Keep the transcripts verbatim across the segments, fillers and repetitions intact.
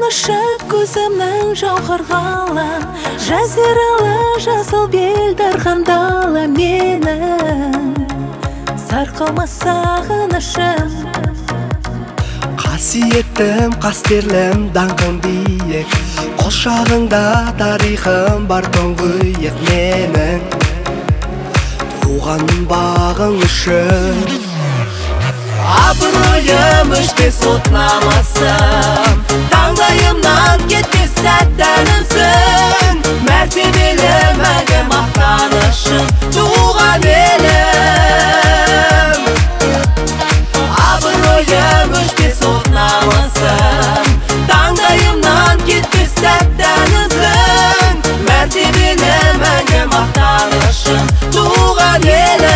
ашып көзімнің жауһарға жазиралы жасыл бел дархандала менің сарқылмас сағынышым. Қасиеттім, қастерлім, даңқым биік, құшағыңда тарихым бар тұңғиық менің туған бағың үшін. Абыройым өшпес от намысым, таңдайымнан кетпес тәттәнімсің, мәртебелі мәңгі мақтанышым, туған елім. Абыройым өшпес от намысым, таңдайымнан кетпес тәттәнімсің, мәртебелі мәңгі мақтанышым, туған елім.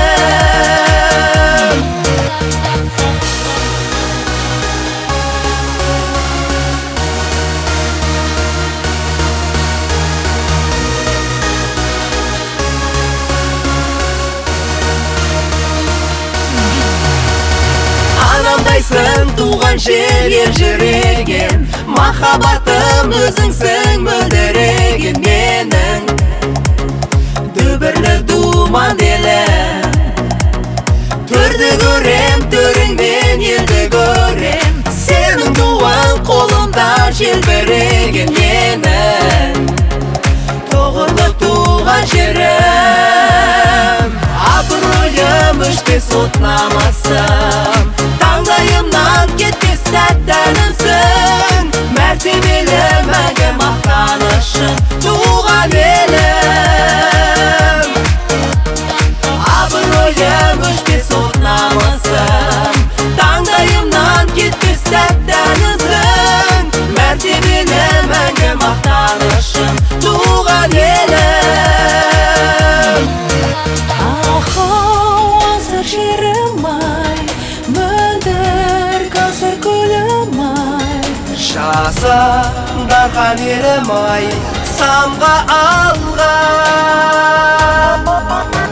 Анамдайсың туған жер елжіреген, махаббатым өзіңсің мөлдіреген менің дүбірлі думан елім. Төрді көрем, төріңнен елді көрем, сенің туған қолымда желбіреген менің тұғырлы туған жерім. Абыройым өшпес от намысым, таңдайымнан кетпес тәттәнімсің, мәртебелі мәңгі мақтанышым, туған елім. Абыройым өшпес от намысым, таңдайымнан кетпес тәттәнімсің, мәртебелі мәңгі мақтанышым, туған елім. Азыр жерім ай, мөлдір кәусар көлім ай, Жаса дархан елім ай, самға алған.